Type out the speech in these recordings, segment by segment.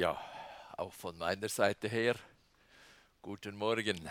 Ja, auch von meiner Seite her, guten Morgen.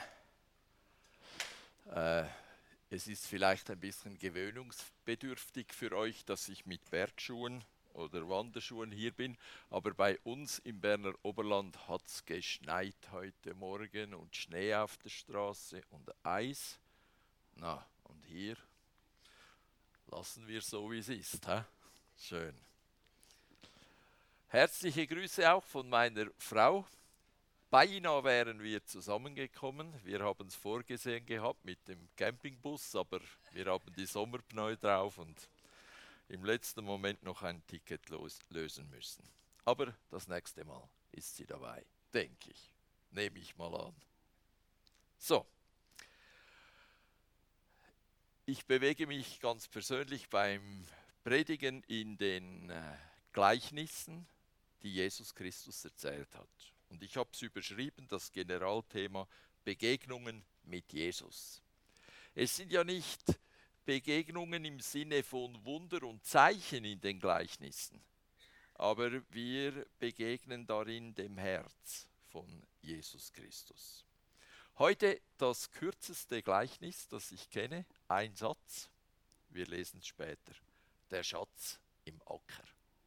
Äh, Es ist vielleicht ein bisschen gewöhnungsbedürftig für euch, dass ich mit Bergschuhen oder Wanderschuhen hier bin, aber bei uns im Berner Oberland hat es geschneit heute Morgen und Schnee auf der Straße und Eis. Na, und hier lassen wir so, wie es ist. Hä? Schön. Herzliche Grüße auch von meiner Frau. Beinahe wären wir zusammengekommen. Wir haben es vorgesehen gehabt mit dem Campingbus, aber wir haben die Sommerpneu drauf und im letzten Moment noch ein Ticket lösen müssen. Aber das nächste Mal ist sie dabei, denke ich. Nehme ich mal an. So, ich bewege mich ganz persönlich beim Predigen in den Gleichnissen, die Jesus Christus erzählt hat. Und ich habe es überschrieben, das Generalthema Begegnungen mit Jesus. Es sind ja nicht Begegnungen im Sinne von Wunder und Zeichen in den Gleichnissen, aber wir begegnen darin dem Herz von Jesus Christus. Heute das kürzeste Gleichnis, das ich kenne, ein Satz, wir lesen es später, der Schatz im Acker.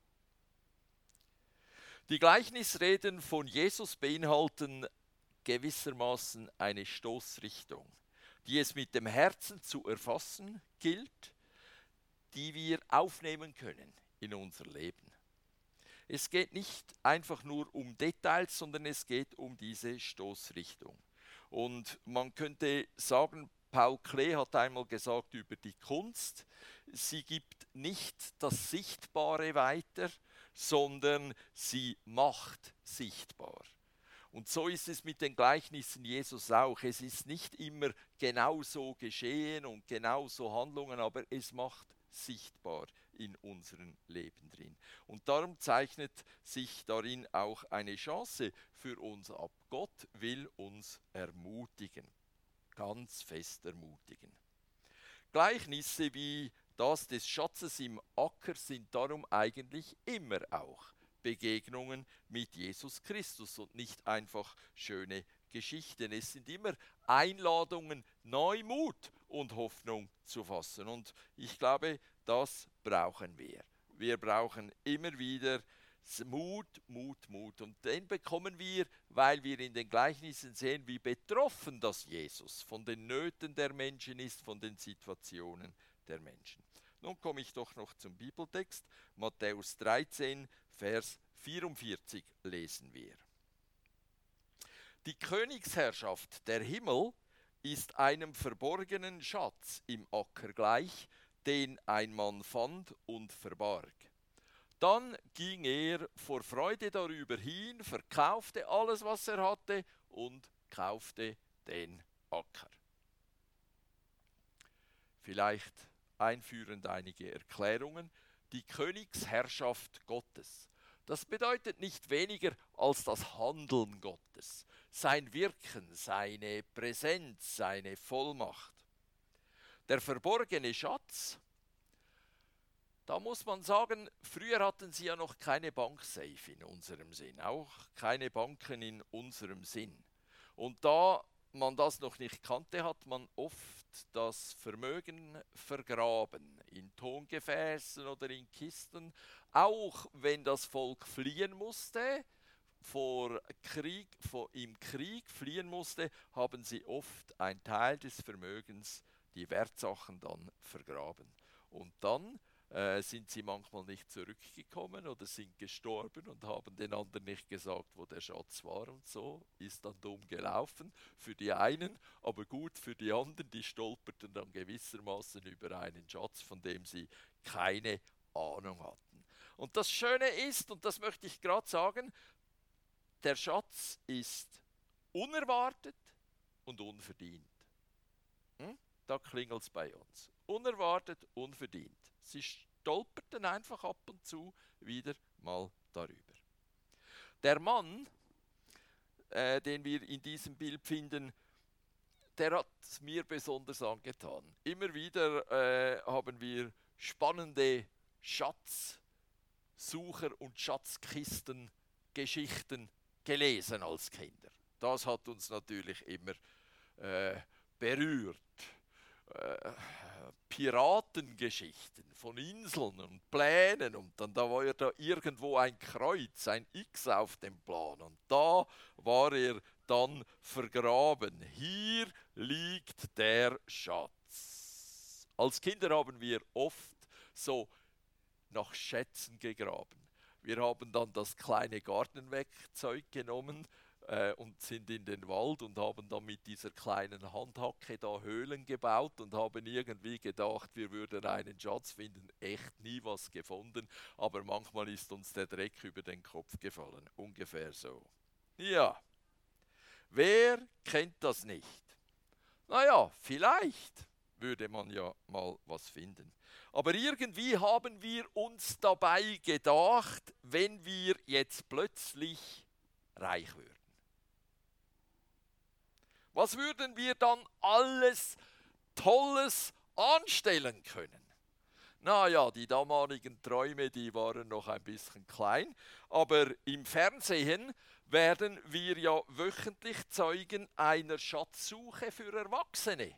Die Gleichnisreden von Jesus beinhalten gewissermaßen eine Stoßrichtung, die es mit dem Herzen zu erfassen gilt, die wir aufnehmen können in unser Leben. Es geht nicht einfach nur um Details, sondern es geht um diese Stoßrichtung. Und man könnte sagen, Paul Klee hat einmal gesagt über die Kunst, sie gibt nicht das Sichtbare weiter, sondern sie macht sichtbar. Und so ist es mit den Gleichnissen Jesus auch. Es ist nicht immer genau so geschehen und genau so Handlungen, aber es macht sichtbar in unserem Leben drin. Und darum zeichnet sich darin auch eine Chance für uns ab. Gott will uns ermutigen, ganz fest ermutigen. Gleichnisse wie das des Schatzes im Acker sind darum eigentlich immer auch Begegnungen mit Jesus Christus und nicht einfach schöne Geschichten. Es sind immer Einladungen, Neumut und Hoffnung zu fassen. Und ich glaube, das brauchen wir. Wir brauchen immer wieder Mut, Mut, Mut. Und den bekommen wir, weil wir in den Gleichnissen sehen, wie betroffen das Jesus von den Nöten der Menschen ist, von den Situationen der Menschen. Nun komme ich doch noch zum Bibeltext. Matthäus 13, Vers 44 lesen wir. Die Königsherrschaft der Himmel ist einem verborgenen Schatz im Acker gleich, den ein Mann fand und verbarg. Dann ging er vor Freude darüber hin, verkaufte alles, was er hatte und kaufte den Acker. Vielleicht einführend einige Erklärungen. Die Königsherrschaft Gottes. Das bedeutet nicht weniger als das Handeln Gottes, sein Wirken, seine Präsenz, seine Vollmacht. Der verborgene Schatz, da muss man sagen, früher hatten sie ja noch keine Banksafe in unserem Sinn, auch keine Banken in unserem Sinn. Und da man das noch nicht kannte, hat man oft das Vermögen vergraben, in Tongefäßen oder in Kisten, auch wenn das Volk fliehen musste, im Krieg fliehen musste, haben sie oft einen Teil des Vermögens, die Wertsachen dann vergraben. Und dann sind sie manchmal nicht zurückgekommen oder sind gestorben und haben den anderen nicht gesagt, wo der Schatz war und so. Ist dann dumm gelaufen für die einen, aber gut für die anderen, die stolperten dann gewissermaßen über einen Schatz, von dem sie keine Ahnung hatten. Und das Schöne ist, und das möchte ich gerade sagen, der Schatz ist unerwartet und unverdient. Da klingelt es bei uns. Unerwartet, unverdient. Sie stolperten einfach ab und zu wieder mal darüber. Der Mann, den wir in diesem Bild finden, der hat es mir besonders angetan. Immer wieder haben wir spannende Schatzsucher und Schatzkisten Geschichten gelesen als Kinder. Das hat uns natürlich immer berührt. Piratengeschichten von Inseln und Plänen und dann da war ja da irgendwo ein Kreuz, ein X auf dem Plan und da war er dann vergraben. Hier liegt der Schatz. Als Kinder haben wir oft so nach Schätzen gegraben. Wir haben dann das kleine Gartenwerkzeug genommen und sind in den Wald und haben dann mit dieser kleinen Handhacke da Höhlen gebaut und haben irgendwie gedacht, wir würden einen Schatz finden. Echt nie was gefunden, aber manchmal ist uns der Dreck über den Kopf gefallen. Ungefähr so. Ja, wer kennt das nicht? Naja, vielleicht würde man ja mal was finden. Aber irgendwie haben wir uns dabei gedacht, wenn wir jetzt plötzlich reich würden. Was würden wir dann alles Tolles anstellen können? Naja, die damaligen Träume, die waren noch ein bisschen klein, aber im Fernsehen werden wir ja wöchentlich Zeugen einer Schatzsuche für Erwachsene.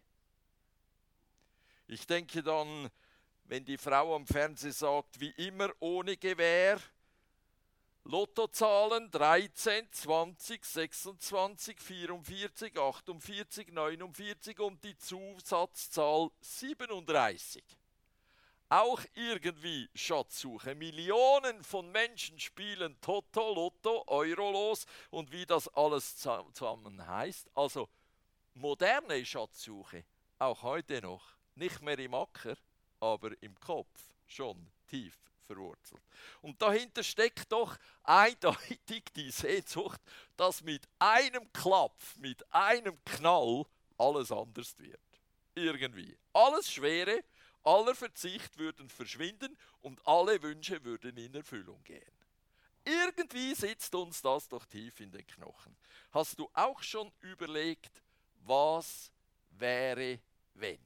Ich denke dann, wenn die Frau am Fernsehen sagt, wie immer ohne Gewähr, Lottozahlen 13, 20, 26, 44, 48, 49 und die Zusatzzahl 37. Auch irgendwie Schatzsuche. Millionen von Menschen spielen Toto, Lotto, Eurolos und wie das alles zusammen heißt. Also moderne Schatzsuche, auch heute noch. Nicht mehr im Acker, aber im Kopf schon tief verwurzelt. Und dahinter steckt doch eindeutig die Sehnsucht, dass mit einem Klapf, mit einem Knall alles anders wird. Irgendwie. Alles Schwere, aller Verzicht würden verschwinden und alle Wünsche würden in Erfüllung gehen. Irgendwie sitzt uns das doch tief in den Knochen. Hast du auch schon überlegt, was wäre, wenn?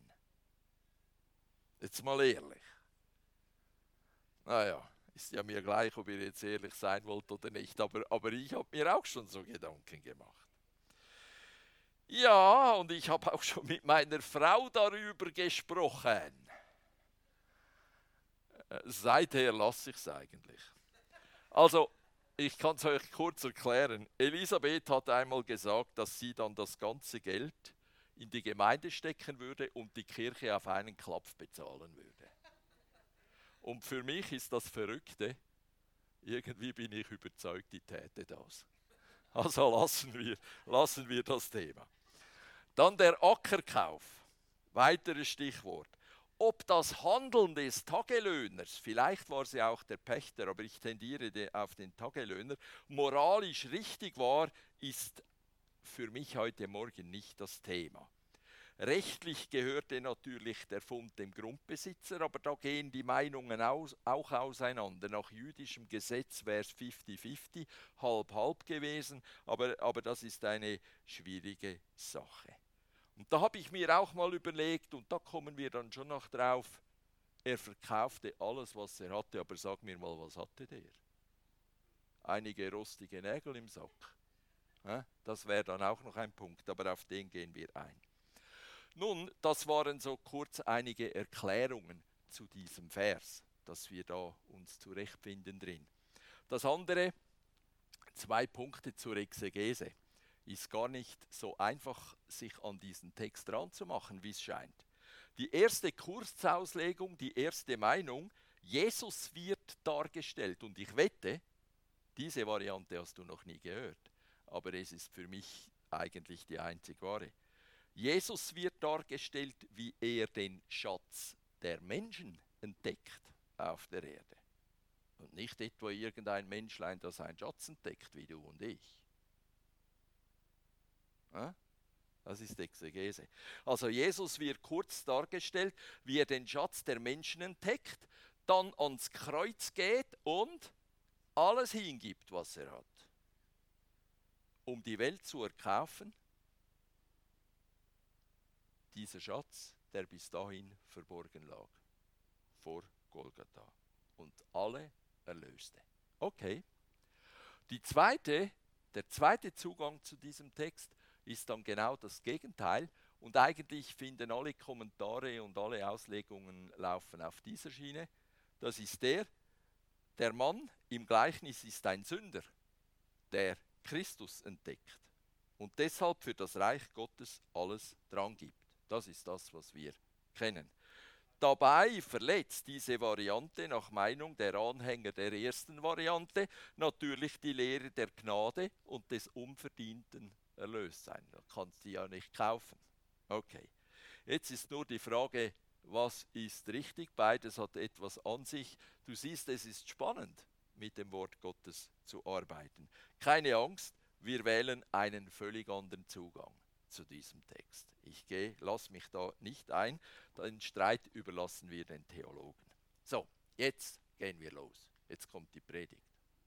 Jetzt mal ehrlich. Naja, ist ja mir gleich, ob ihr jetzt ehrlich sein wollt oder nicht, aber ich habe mir auch schon so Gedanken gemacht. Ja, und ich habe auch schon mit meiner Frau darüber gesprochen. Seither lasse ich es eigentlich. Also, ich kann es euch kurz erklären. Elisabeth hat einmal gesagt, dass sie dann das ganze Geld in die Gemeinde stecken würde und die Kirche auf einen Klapf bezahlen würde. Und für mich ist das Verrückte, irgendwie bin ich überzeugt, die täte das. Also lassen wir das Thema. Dann der Ackerkauf, weiteres Stichwort. Ob das Handeln des Tagelöhners, vielleicht war sie auch der Pächter, aber ich tendiere auf den Tagelöhner, moralisch richtig war, ist für mich heute Morgen nicht das Thema. Rechtlich gehörte natürlich der Fund dem Grundbesitzer, aber da gehen die Meinungen auch auseinander. Nach jüdischem Gesetz wäre es 50-50, halb-halb gewesen, aber das ist eine schwierige Sache. Und da habe ich mir auch mal überlegt, und da kommen wir dann schon noch drauf, er verkaufte alles, was er hatte, aber sag mir mal, was hatte der? Einige rostige Nägel im Sack. Das wäre dann auch noch ein Punkt, aber auf den gehen wir ein. Nun, das waren so kurz einige Erklärungen zu diesem Vers, dass wir da uns zurechtfinden drin. Das andere, 2 Punkte zur Exegese. Ist gar nicht so einfach, sich an diesen Text ranzumachen, wie es scheint. Die erste Kurzauslegung, die erste Meinung, Jesus wird dargestellt. Und ich wette, diese Variante hast du noch nie gehört. Aber es ist für mich eigentlich die einzig wahre. Jesus wird dargestellt, wie er den Schatz der Menschen entdeckt auf der Erde. Und nicht etwa irgendein Menschlein, das einen Schatz entdeckt, wie du und ich. Das ist Exegese. Also Jesus wird kurz dargestellt, wie er den Schatz der Menschen entdeckt, dann ans Kreuz geht und alles hingibt, was er hat, um die Welt zu erkaufen. Dieser Schatz, der bis dahin verborgen lag, vor Golgatha, und alle erlöste. Okay. Der zweite Zugang zu diesem Text ist dann genau das Gegenteil. Und eigentlich finden alle Kommentare und alle Auslegungen laufen auf dieser Schiene. Das ist der Mann im Gleichnis ist ein Sünder, der Christus entdeckt und deshalb für das Reich Gottes alles dran gibt. Das ist das, was wir kennen. Dabei verletzt diese Variante nach Meinung der Anhänger der ersten Variante natürlich die Lehre der Gnade und des unverdienten Erlösseins. Da kannst du ja nicht kaufen. Okay, jetzt ist nur die Frage, was ist richtig? Beides hat etwas an sich. Du siehst, es ist spannend, mit dem Wort Gottes zu arbeiten. Keine Angst, wir wählen einen völlig anderen Zugang zu diesem Text. Lass mich da nicht ein, den Streit überlassen wir den Theologen. So, jetzt gehen wir los. Jetzt kommt die Predigt.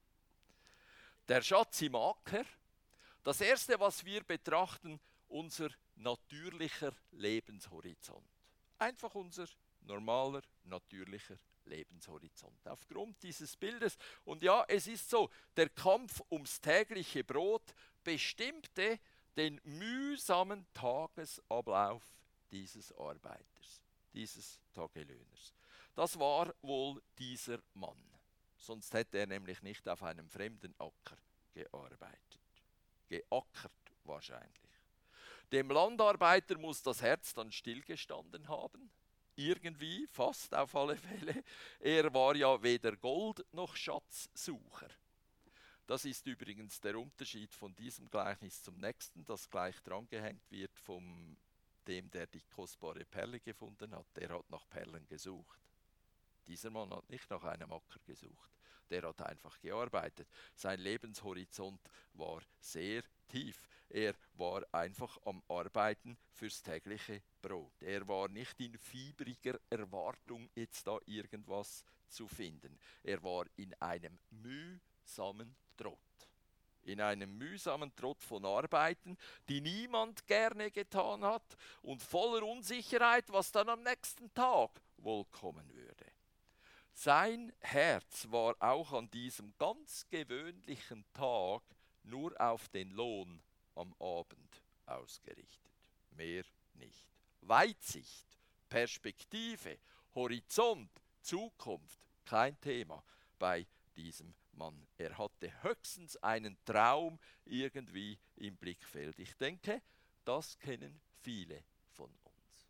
Der Schatz im Acker. Das erste, was wir betrachten, unser natürlicher Lebenshorizont. Einfach unser normaler, natürlicher Lebenshorizont. Aufgrund dieses Bildes, und ja, es ist so, der Kampf ums tägliche Brot bestimmte den mühsamen Tagesablauf dieses Arbeiters, dieses Tagelöhners. Das war wohl dieser Mann. Sonst hätte er nämlich nicht auf einem fremden Acker gearbeitet. Geackert wahrscheinlich. Dem Landarbeiter muss das Herz dann stillgestanden haben. Irgendwie, fast auf alle Fälle. Er war ja weder Gold- noch Schatzsucher. Das ist übrigens der Unterschied von diesem Gleichnis zum nächsten, das gleich drangehängt wird von dem, der die kostbare Perle gefunden hat. Der hat nach Perlen gesucht. Dieser Mann hat nicht nach einem Acker gesucht. Der hat einfach gearbeitet. Sein Lebenshorizont war sehr tief. Er war einfach am Arbeiten fürs tägliche Brot. Er war nicht in fiebriger Erwartung, jetzt da irgendwas zu finden. Er war in einem mühsamen Trott. In einem mühsamen Trott von Arbeiten, die niemand gerne getan hat und voller Unsicherheit, was dann am nächsten Tag wohl kommen würde. Sein Herz war auch an diesem ganz gewöhnlichen Tag nur auf den Lohn am Abend ausgerichtet. Mehr nicht. Weitsicht, Perspektive, Horizont, Zukunft, kein Thema bei diesem Mann. Er hatte höchstens einen Traum irgendwie im Blickfeld. Ich denke, das kennen viele von uns.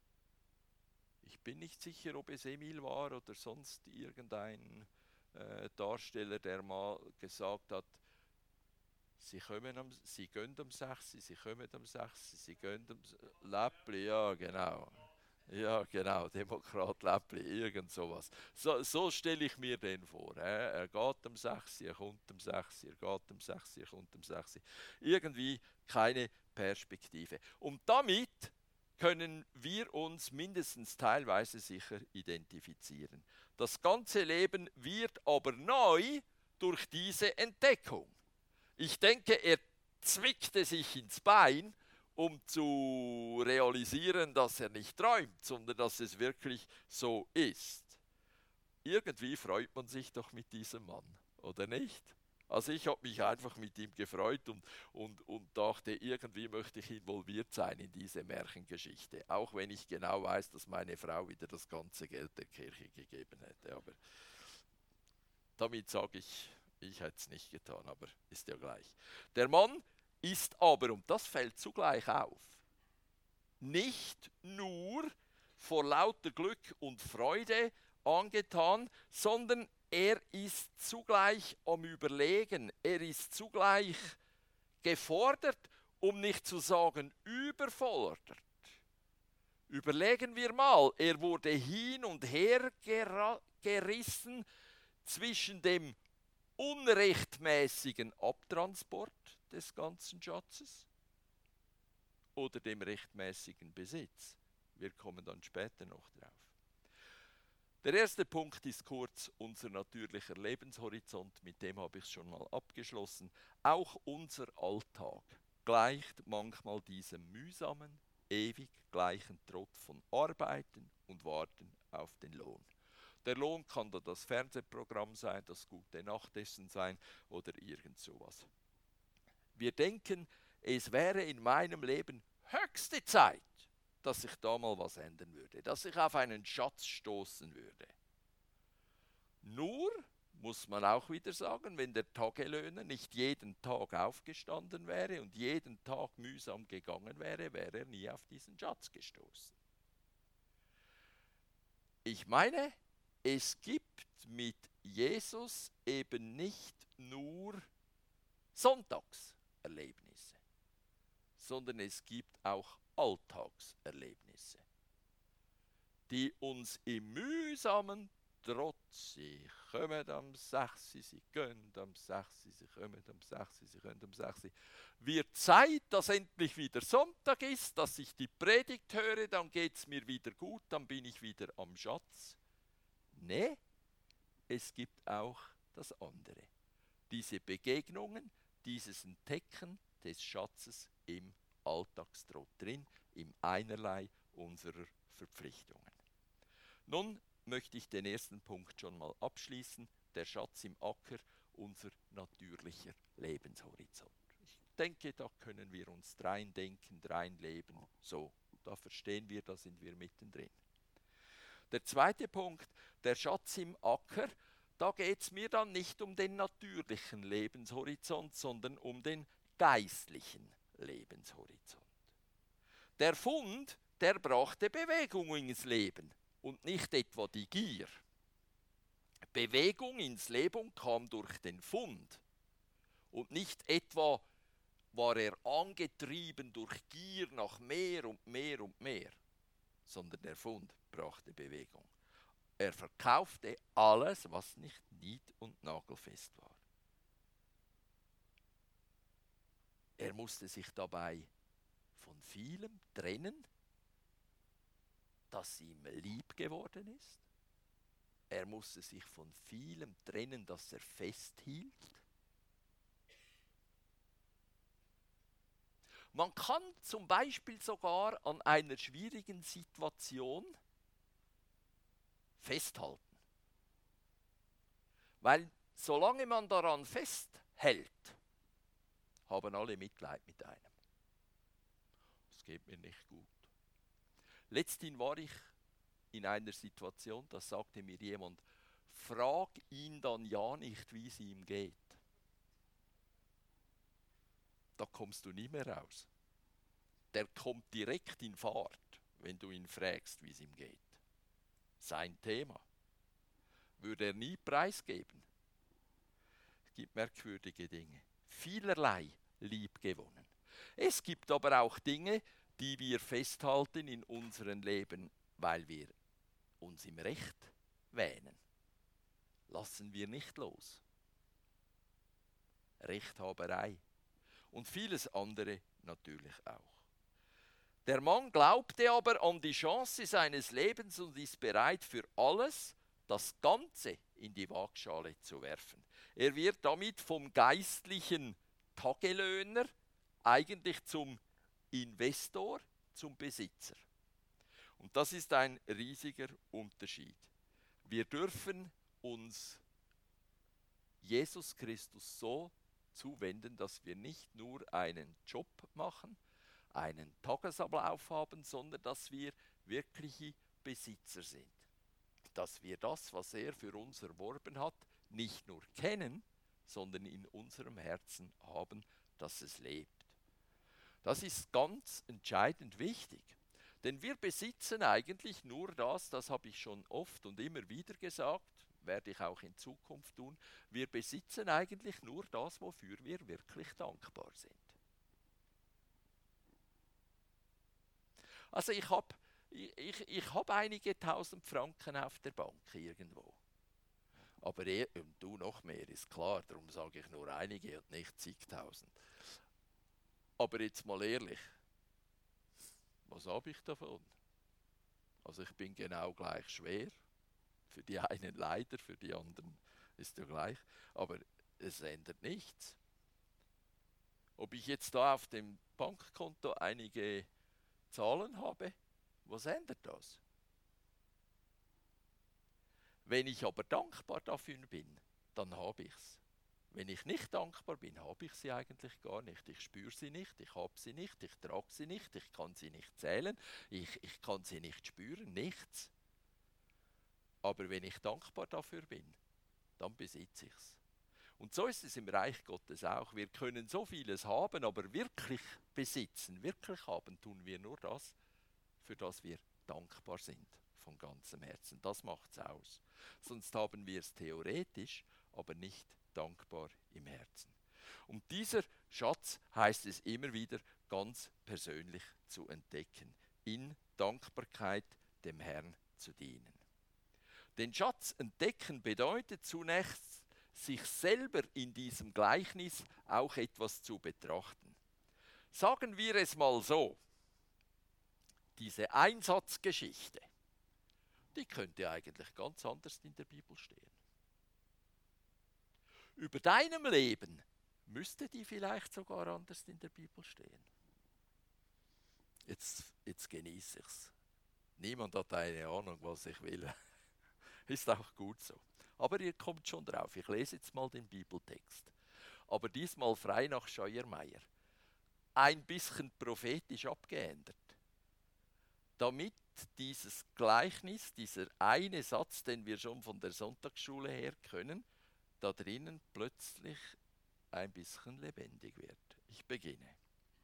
Ich bin nicht sicher, ob es Emil war oder sonst irgendein Darsteller, der mal gesagt hat, sie gehen am 6, sie kommen am 6, sie gehen am Läppli, ja genau. Ja genau, Demokrat Läppli, irgend sowas. So stelle ich mir den vor. Er geht am 6, er kommt am 6, er geht am 6, er kommt am 6. Irgendwie keine Perspektive. Und damit können wir uns mindestens teilweise sicher identifizieren. Das ganze Leben wird aber neu durch diese Entdeckung. Ich denke, er zwickte sich ins Bein, um zu realisieren, dass er nicht träumt, sondern dass es wirklich so ist. Irgendwie freut man sich doch mit diesem Mann, oder nicht? Also ich habe mich einfach mit ihm gefreut und dachte, irgendwie möchte ich involviert sein in diese Märchengeschichte. Auch wenn ich genau weiß, dass meine Frau wieder das ganze Geld der Kirche gegeben hätte. Aber damit sage ich, ich hätte es nicht getan, aber ist ja gleich. Der Mann ist aber, und das fällt zugleich auf, nicht nur vor lauter Glück und Freude angetan, sondern er ist zugleich am Überlegen, er ist zugleich gefordert, um nicht zu sagen überfordert. Überlegen wir mal, er wurde hin und her gerissen zwischen dem unrechtmäßigen Abtransport des ganzen Schatzes oder dem rechtmäßigen Besitz. Wir kommen dann später noch drauf. Der erste Punkt ist kurz unser natürlicher Lebenshorizont, mit dem habe ich es schon mal abgeschlossen. Auch unser Alltag gleicht manchmal diesem mühsamen, ewig gleichen Trott von Arbeiten und Warten auf den Lohn. Der Lohn kann da das Fernsehprogramm sein, das gute Nachtessen sein oder irgend sowas. Wir denken, es wäre in meinem Leben höchste Zeit, dass sich da mal was ändern würde, dass ich auf einen Schatz stoßen würde. Nur muss man auch wieder sagen, wenn der Tagelöhner nicht jeden Tag aufgestanden wäre und jeden Tag mühsam gegangen wäre, wäre er nie auf diesen Schatz gestoßen. Ich meine, es gibt mit Jesus eben nicht nur Sonntagserlebnisse, sondern es gibt auch Alltagserlebnisse, die uns im mühsamen Trotz, sie kommen am 6, sie gehen am 6, sie kommen am 6, sie gehen am 6. Wird Zeit, dass endlich wieder Sonntag ist, dass ich die Predigt höre, dann geht es mir wieder gut, dann bin ich wieder am Schatz. Nee, es gibt auch das andere. Diese Begegnungen, dieses Entdecken des Schatzes im Alltagstrott drin, im Einerlei unserer Verpflichtungen. Nun möchte ich den ersten Punkt schon mal abschließen, der Schatz im Acker, unser natürlicher Lebenshorizont. Ich denke, da können wir uns dreindenken, dreinleben, so, da verstehen wir, da sind wir mittendrin. Der zweite Punkt, der Schatz im Acker, da geht es mir dann nicht um den natürlichen Lebenshorizont, sondern um den geistlichen Lebenshorizont. Der Fund, der brachte Bewegung ins Leben und nicht etwa die Gier. Bewegung ins Leben kam durch den Fund und nicht etwa war er angetrieben durch Gier nach mehr und mehr und mehr, sondern der Fund brachte Bewegung. Er verkaufte alles, was nicht nied- und nagelfest war. Er musste sich dabei von vielem trennen, das ihm lieb geworden ist. Er musste sich von vielem trennen, das er festhielt. Man kann zum Beispiel sogar an einer schwierigen Situation festhalten. Weil solange man daran festhält, haben alle Mitleid mit einem. Es geht mir nicht gut. Letzthin war ich in einer Situation, da sagte mir jemand, frag ihn dann ja nicht, wie es ihm geht. Da kommst du nie mehr raus. Der kommt direkt in Fahrt, wenn du ihn fragst, wie es ihm geht. Sein Thema. Würde er nie preisgeben. Es gibt merkwürdige Dinge. Vielerlei lieb gewonnen. Es gibt aber auch Dinge, die wir festhalten in unserem Leben, weil wir uns im Recht wähnen. Lassen wir nicht los. Rechthaberei. Und vieles andere natürlich auch. Der Mann glaubte aber an die Chance seines Lebens und ist bereit für alles, das Ganze in die Waagschale zu werfen. Er wird damit vom geistlichen Tagelöhner eigentlich zum Investor, zum Besitzer. Und das ist ein riesiger Unterschied. Wir dürfen uns Jesus Christus so zuwenden, dass wir nicht nur einen Job machen, einen Tagesablauf haben, sondern dass wir wirkliche Besitzer sind. Dass wir das, was er für uns erworben hat, nicht nur kennen, sondern in unserem Herzen haben, dass es lebt. Das ist ganz entscheidend wichtig. Denn wir besitzen eigentlich nur das, das habe ich schon oft und immer wieder gesagt, werde ich auch in Zukunft tun, wir besitzen eigentlich nur das, wofür wir wirklich dankbar sind. Also ich hab einige 1000 Franken auf der Bank irgendwo. Aber du noch mehr, ist klar, darum sage ich nur einige und nicht zigtausend. Aber jetzt mal ehrlich, was habe ich davon? Also ich bin genau gleich schwer. Für die einen leider, für die anderen ist ja gleich. Aber es ändert nichts. Ob ich jetzt da auf dem Bankkonto einige Zahlen habe, was ändert das? Wenn ich aber dankbar dafür bin, dann habe ich es. Wenn ich nicht dankbar bin, habe ich sie eigentlich gar nicht. Ich spüre sie nicht, ich habe sie nicht, ich trage sie nicht, ich kann sie nicht zählen, ich kann sie nicht spüren, nichts. Aber wenn ich dankbar dafür bin, dann besitze ich es. Und so ist es im Reich Gottes auch. Wir können so vieles haben, aber wirklich besitzen, wirklich haben, tun wir nur das, für das wir dankbar sind, von ganzem Herzen. Das macht es aus. Sonst haben wir es theoretisch, aber nicht dankbar im Herzen. Und dieser Schatz heißt es immer wieder ganz persönlich zu entdecken, in Dankbarkeit dem Herrn zu dienen. Den Schatz entdecken bedeutet zunächst, sich selber in diesem Gleichnis auch etwas zu betrachten. Sagen wir es mal so, diese Einsatzgeschichte, die könnte eigentlich ganz anders in der Bibel stehen. Über deinem Leben müsste die vielleicht sogar anders in der Bibel stehen. Jetzt genieße ich es. Niemand hat eine Ahnung, was ich will. Ist auch gut so. Aber ihr kommt schon drauf. Ich lese jetzt mal den Bibeltext. Aber diesmal frei nach Scheuermeier. Ein bisschen prophetisch abgeändert. Damit dieses Gleichnis, dieser eine Satz, den wir schon von der Sonntagsschule her können, da drinnen plötzlich ein bisschen lebendig wird. Ich beginne.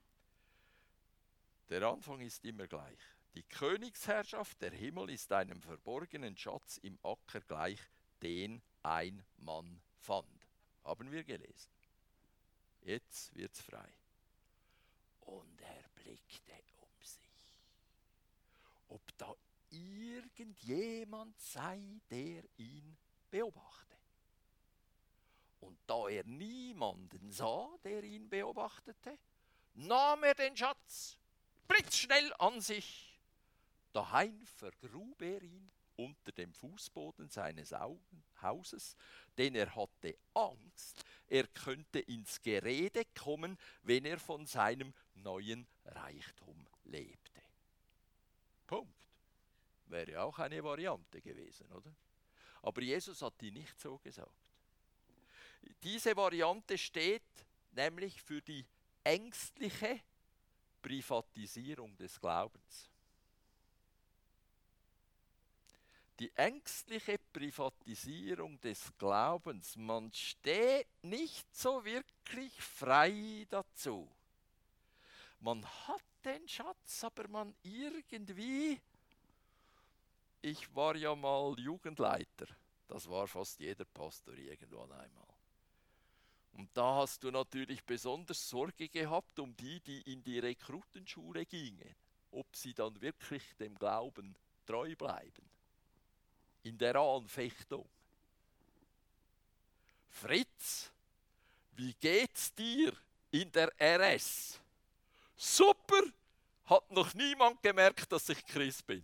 Der Anfang ist immer gleich. Die Königsherrschaft der Himmel ist einem verborgenen Schatz im Acker gleich, den ein Mann fand. Haben wir gelesen. Jetzt wird's frei. Und er blickte um sich, ob da irgendjemand sei, der ihn beobachte. Und da er niemanden sah, der ihn beobachtete, nahm er den Schatz blitzschnell an sich. Daheim vergrub er ihn unter dem Fußboden seines Hauses, denn er hatte Angst, er könnte ins Gerede kommen, wenn er von seinem neuen Reichtum lebte. Punkt. Wäre auch eine Variante gewesen, oder? Aber Jesus hat die nicht so gesagt. Diese Variante steht nämlich für die ängstliche Privatisierung des Glaubens. Die ängstliche Privatisierung des Glaubens, man steht nicht so wirklich frei dazu. Man hat den Schatz, aber man irgendwie, ich war ja mal Jugendleiter, das war fast jeder Pastor irgendwann einmal. Und da hast du natürlich besonders Sorge gehabt um die, die in die Rekrutenschule gingen, ob sie dann wirklich dem Glauben treu bleiben. In der Anfechtung. Fritz, wie geht's dir in der RS? Super, hat noch niemand gemerkt, dass ich Christ bin.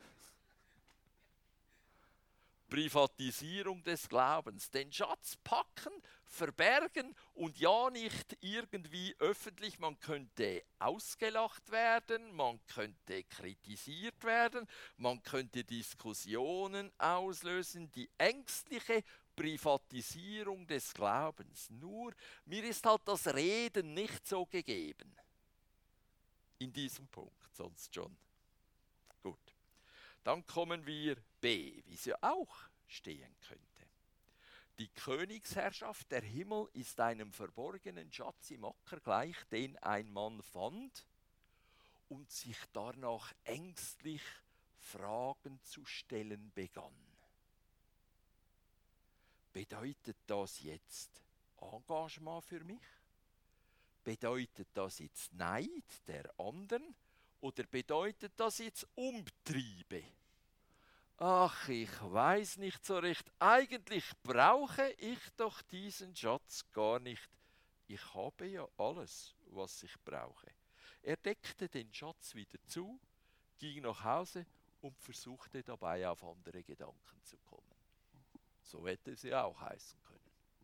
Privatisierung des Glaubens, den Schatz packen, verbergen und ja nicht irgendwie öffentlich. Man könnte ausgelacht werden, man könnte kritisiert werden, man könnte Diskussionen auslösen. Die ängstliche Privatisierung des Glaubens. Nur mir ist halt das Reden nicht so gegeben. In diesem Punkt, sonst schon. Gut. Dann kommen wir B, wie sie auch stehen könnte. Die Königsherrschaft der Himmel ist einem verborgenen Schatz im Acker gleich, den ein Mann fand und sich danach ängstlich Fragen zu stellen begann. Bedeutet das jetzt Engagement für mich? Bedeutet das jetzt Neid der anderen? Oder bedeutet das jetzt Umtriebe? Ach, ich weiß nicht so recht. Eigentlich brauche ich doch diesen Schatz gar nicht. Ich habe ja alles, was ich brauche. Er deckte den Schatz wieder zu, ging nach Hause und versuchte dabei auf andere Gedanken zu kommen. So hätte es ja auch heißen können.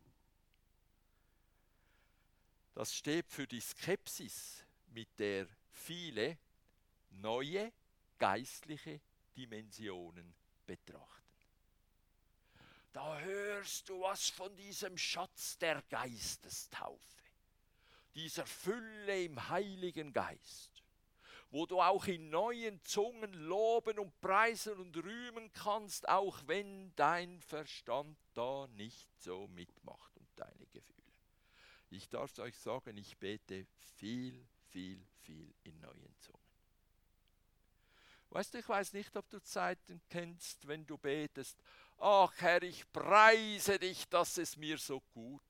Das steht für die Skepsis, mit der viele neue geistliche Dimensionen betrachten. da hörst du was von diesem Schatz der Geistestaufe, dieser Fülle im Heiligen Geist, wo du auch in neuen Zungen loben und preisen und rühmen kannst, auch wenn dein Verstand da nicht so mitmacht und deine Gefühle. Ich darf euch sagen, ich bete viel, viel, viel in neuen Zungen. Weißt du, ich weiß nicht, ob du Zeiten kennst, wenn du betest, ach Herr, ich preise dich, dass es mir so gut.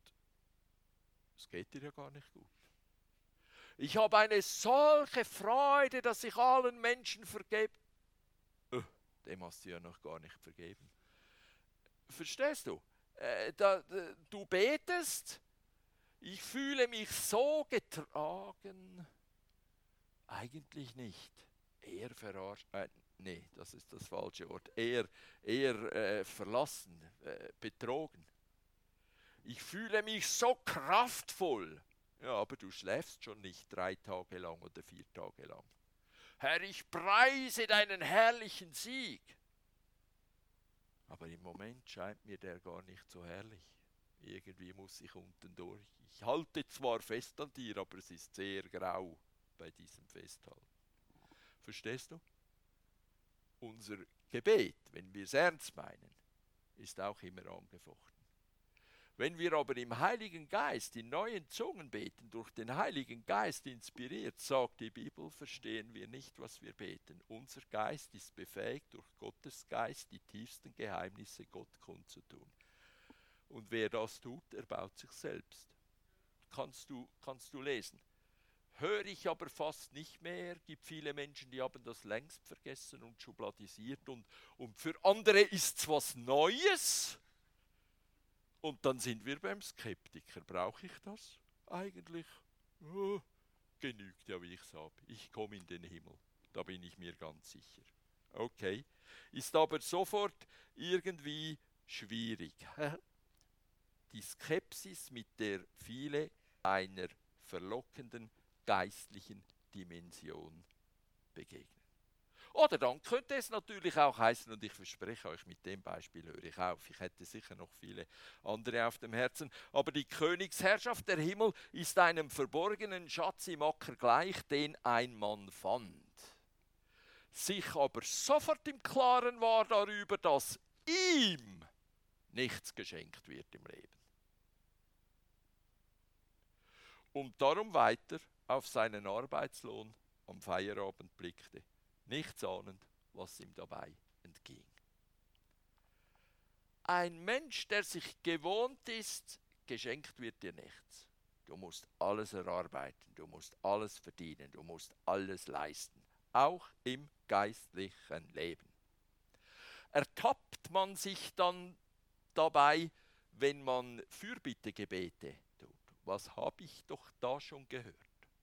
Es geht dir ja gar nicht gut. Ich habe eine solche Freude, dass ich allen Menschen vergebe. Dem hast du ja noch gar nicht vergeben. Verstehst du? Du betest, ich fühle mich so getragen. Eigentlich nicht. Eher verarscht. Nee, das ist das falsche Wort. Eher verlassen, betrogen. Ich fühle mich so kraftvoll. Ja, aber du schläfst schon nicht 3 Tage lang oder 4 Tage lang. Herr, ich preise deinen herrlichen Sieg. Aber im Moment scheint mir der gar nicht so herrlich. Irgendwie muss ich unten durch. Ich halte zwar fest an dir, aber es ist sehr grau bei diesem Festhalten. Verstehst du? Unser Gebet, wenn wir es ernst meinen, ist auch immer angefochten. Wenn wir aber im Heiligen Geist in neuen Zungen beten, durch den Heiligen Geist inspiriert, sagt die Bibel, verstehen wir nicht, was wir beten. Unser Geist ist befähigt, durch Gottes Geist die tiefsten Geheimnisse Gott kundzutun. Und wer das tut, erbaut sich selbst. Kannst du lesen. Höre ich aber fast nicht mehr. Gibt viele Menschen, die haben das längst vergessen und schubladisiert. Und für andere ist es was Neues. Und dann sind wir beim Skeptiker. Brauche ich das eigentlich? Oh, genügt ja, wie ich es habe. Ich komme in den Himmel. Da bin ich mir ganz sicher. Okay. Ist aber sofort irgendwie schwierig. Die Skepsis, mit der viele einer verlockenden geistlichen Dimension begegnen. Oder dann könnte es natürlich auch heißen, und ich verspreche euch, mit dem Beispiel höre ich auf, ich hätte sicher noch viele andere auf dem Herzen, aber die Königsherrschaft der Himmel ist einem verborgenen Schatz im Acker gleich, den ein Mann fand. Sich aber sofort im Klaren war darüber, dass ihm nichts geschenkt wird im Leben. Und darum weiter auf seinen Arbeitslohn am Feierabend blickte, nichts ahnend, was ihm dabei entging. Ein Mensch, der sich gewohnt ist, geschenkt wird dir nichts. Du musst alles erarbeiten, du musst alles verdienen, du musst alles leisten, auch im geistlichen Leben. Ertappt man sich dann dabei, wenn man Fürbittegebete tut? Was habe ich doch da schon gehört?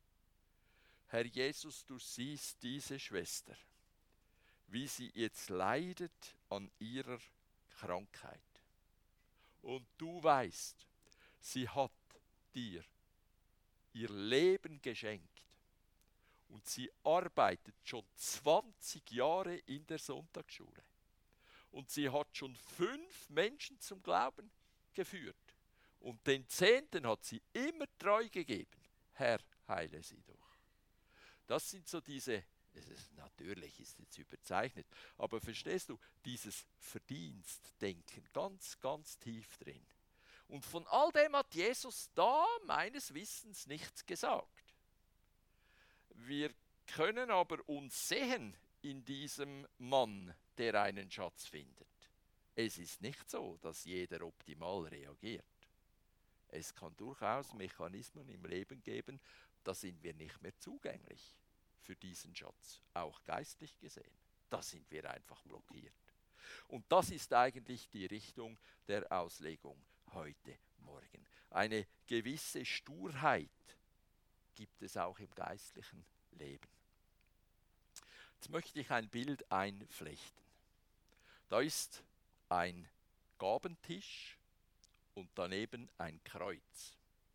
Herr Jesus, du siehst diese Schwester, wie sie jetzt leidet an ihrer Krankheit. Und du weißt, sie hat dir ihr Leben geschenkt. Und sie arbeitet schon 20 Jahre in der Sonntagsschule. Und sie hat schon 5 Menschen zum Glauben geführt. Und den 10. hat sie immer treu gegeben. Herr, heile sie doch. Das sind so diese, natürlich ist es jetzt überzeichnet, aber verstehst du, dieses Verdienstdenken ganz, ganz tief drin. Und von all dem hat Jesus da meines Wissens nichts gesagt. Wir können aber uns sehen in diesem Mann, der einen Schatz findet. Es ist nicht so, dass jeder optimal reagiert. Es kann durchaus Mechanismen im Leben geben, da sind wir nicht mehr zugänglich für diesen Schatz, auch geistlich gesehen. Da sind wir einfach blockiert. Und das ist eigentlich die Richtung der Auslegung heute Morgen. Eine gewisse Sturheit gibt es auch im geistlichen Leben. Jetzt möchte ich ein Bild einflechten. Da ist ein Gabentisch und daneben ein Kreuz.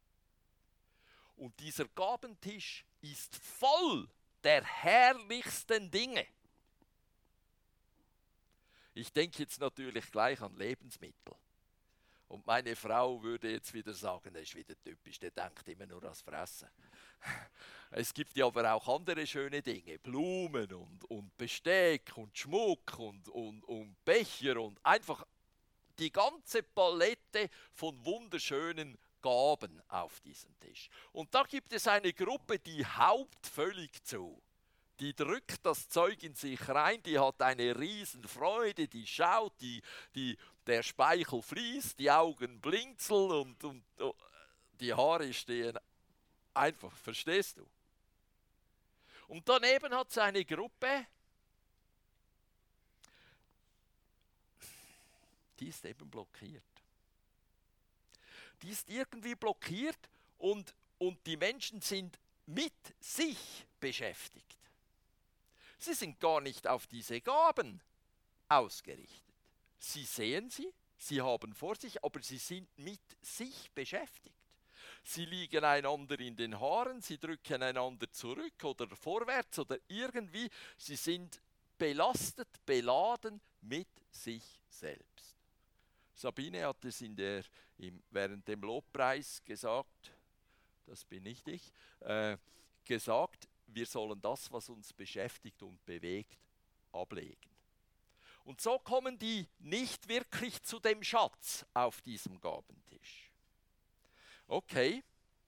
Und dieser Gabentisch ist voll der herrlichsten Dinge. Ich denke jetzt natürlich gleich an Lebensmittel. Und meine Frau würde jetzt wieder sagen, das ist wieder typisch, der denkt immer nur ans Fressen. Es gibt ja aber auch andere schöne Dinge, Blumen und Besteck und Schmuck und Becher und einfach die ganze Palette von wunderschönen Gaben auf diesem Tisch. Und da gibt es eine Gruppe, die haut völlig zu. Die drückt das Zeug in sich rein, die hat eine Riesenfreude, die schaut, der Speichel fließt, die Augen blinzeln und die Haare stehen einfach, verstehst du? Und daneben hat es eine Gruppe, die ist eben blockiert. Die ist irgendwie blockiert und die Menschen sind mit sich beschäftigt. Sie sind gar nicht auf diese Gaben ausgerichtet. Sie sehen sie, sie haben vor sich, aber sie sind mit sich beschäftigt. Sie liegen einander in den Haaren, sie drücken einander zurück oder vorwärts oder irgendwie. Sie sind belastet, beladen mit sich selbst. Sabine hat es während dem Lobpreis gesagt, das bin nicht ich, gesagt, wir sollen das, was uns beschäftigt und bewegt, ablegen. Und so kommen die nicht wirklich zu dem Schatz auf diesem Gabentisch. Okay.